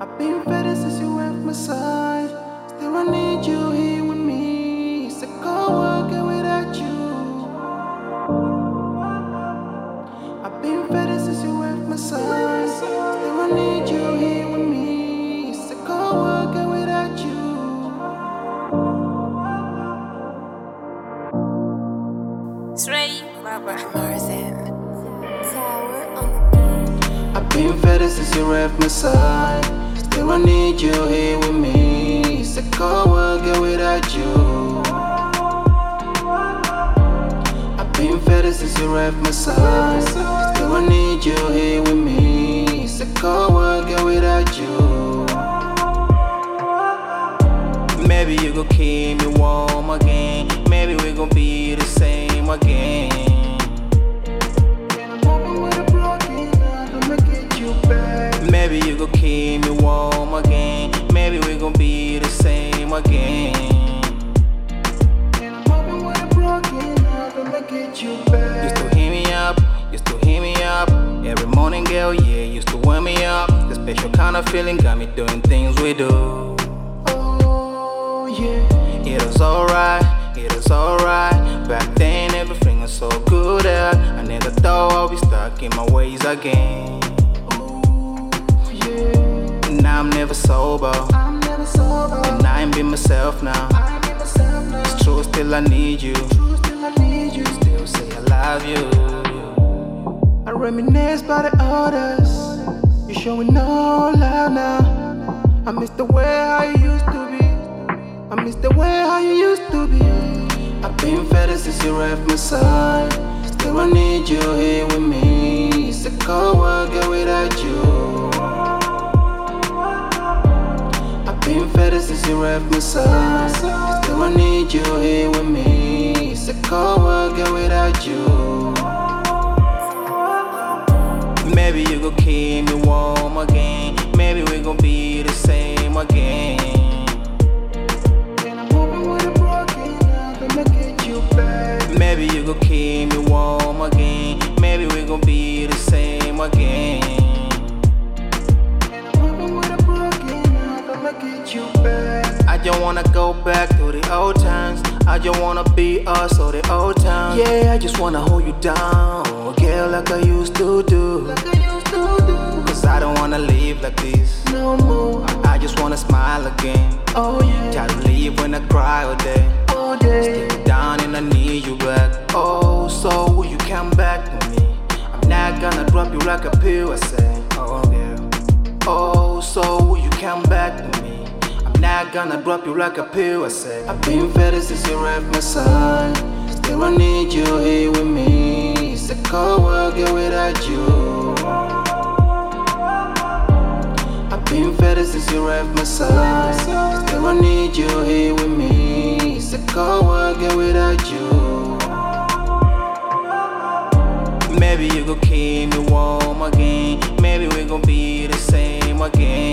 I've been better since you left my side. Still I need you here with me. It's a cold world girl without you. I've been better since you left my side. Still I need you here with me. It's a cold world girl without you. Stray Baba Marzin. Tower on the beat. I've been better since you left my side. Still I need you here with me. It's a cold world girl without you. I've been better since you left my side. Still I need you here with me. It's a cold world girl without you. Maybe you gon' keep me warm again. Maybe we gon' be the same again. Maybe you gon' keep me warm again. Maybe we gon' be the same again. Used to hit me up, used to hit me up every morning, girl, yeah, used to warm me up. The special kind of feeling got me doing things we do. Oh yeah, it was alright, it was alright. Back then everything was so good out. I never thought I'd be stuck in my ways again. Now I'm never sober, and I ain't be myself now. It's true, still I need you. Still say I love you. I reminisce by the others. You showing no love now. I miss the way how you used to be. I miss the way how you used to be. I've been better since you left my side. Still I need you here with me. It's a cold world girl without you. Been better since you left my side. Still I need you here with me. It's a cold world girl without you. Maybe you gon' keep me warm again. Maybe we gon' be the same again. Maybe you gon' keep me warm again. Maybe we gon' be the same again. I just wanna go back to the old times. I just wanna be us or the old times. Yeah, I just wanna hold you down, girl, like I used to do. Cause I don't wanna live like this no more. I just wanna smile again. Oh yeah. Try to leave when I cry all day. Stick down and I need you back. Oh, so will you come back to me? I'm not gonna drop you like a pill, I say. Oh girl. Oh, so will you come back to me? Not gonna drop you like a pill, I say. I've been better since you left my side. Still I need you here with me. It's a cold world girl without you. I've been better since you left my side. Still I need you here with me. It's a cold world girl without you. Maybe you gon' keep me warm again. Maybe we gon' be the same again.